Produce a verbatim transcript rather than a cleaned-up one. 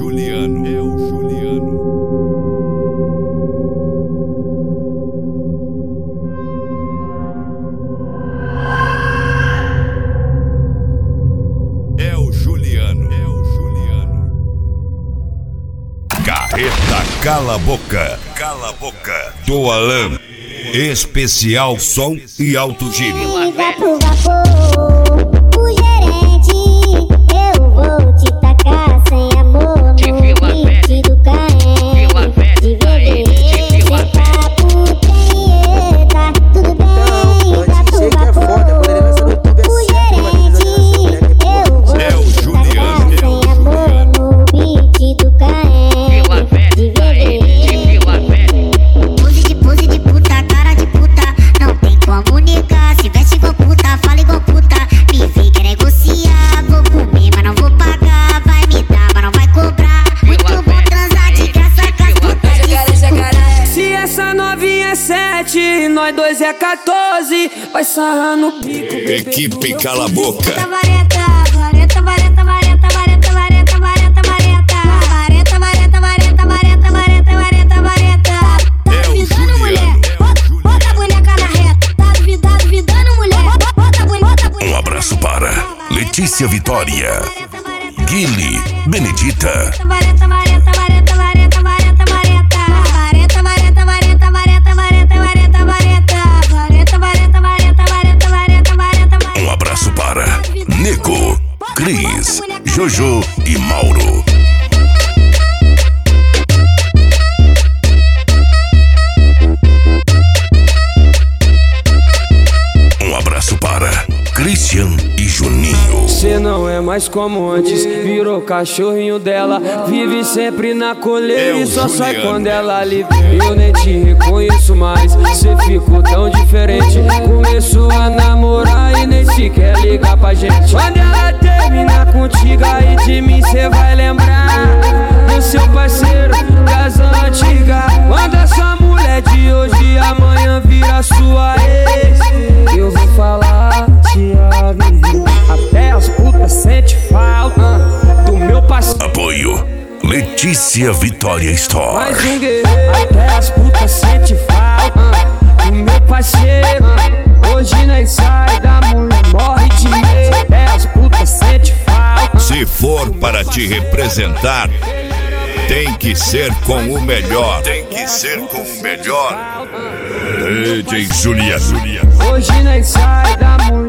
Juliano, é o Juliano. É o Juliano, é o Juliano. Carreta Cala a Boca, Cala a Boca, do Alan. Especial som e alto giro. Vapo, vapo, o gerente, eu vou te tacar sem amor no beat do Caem. De V D, vapo, tem eita, tudo bem? Vapo, vapo, o gerente, eu vou te tacar sem amor no beat do Caem. De V D, pose de pose de puta, cara de puta, não tem como negar. Se veste igual puta, fala igual puta, me vem quer negociar. Vou comer, mas não vou pagar, vai me dar, mas não vai cobrar. Muito bom transar de graça com as putas de suco. Se essa novinha é sete, nós dois é quatorze, vai sarrar no pico, bebê. Equipe Cala a Boca. Vareta, vareta, vareta, vareta, vareta, vareta, vareta, vareta, vareta, vareta, vareta, vareta, vareta, vareta, vareta. Tá duvidando, mulher? Bota a boneca na reta. Tá duvidando, duvidando, mulher? Bota a boneca, bota. Um abraço para Letícia Vitória, Guili, Benedita. Vareta, vareta, vareta, vareta, vareta, vareta. Vareta, vareta, vareta, vareta, vareta, vareta, vareta. Vareta, vareta, vareta, vareta, vareta, vareta, vareta. Um abraço para Nico, Cris, Jojo e Mauro. Um abraço para Christian e Juninho. Cê não é mais como antes, virou cachorrinho dela, vive sempre na coleira É e só o sai Juliano. quando ela lhe vê. Eu nem te reconheço mais, cê ficou tão diferente. Começou a namorar e nem sequer ligar pra gente. Quando ela terminar contigo, aí de mim cê vai lembrar do seu parceiro das antigas. Quando essa mulher de hoje amanhã vira sua ex, eu vou falar, te aviso, até as putas sente falta do meu parceiro. Apoio Letícia Vitória Store. Mais um guerreiro, até as putas sente falta do meu parceiro. Hoje nem sai da mulher, morre de medo. Até as putas sente falta. Se for para te representar, tem que ser com o melhor. Tem que ser com o melhor. D J Juliano. Hoje nem sai da mulher.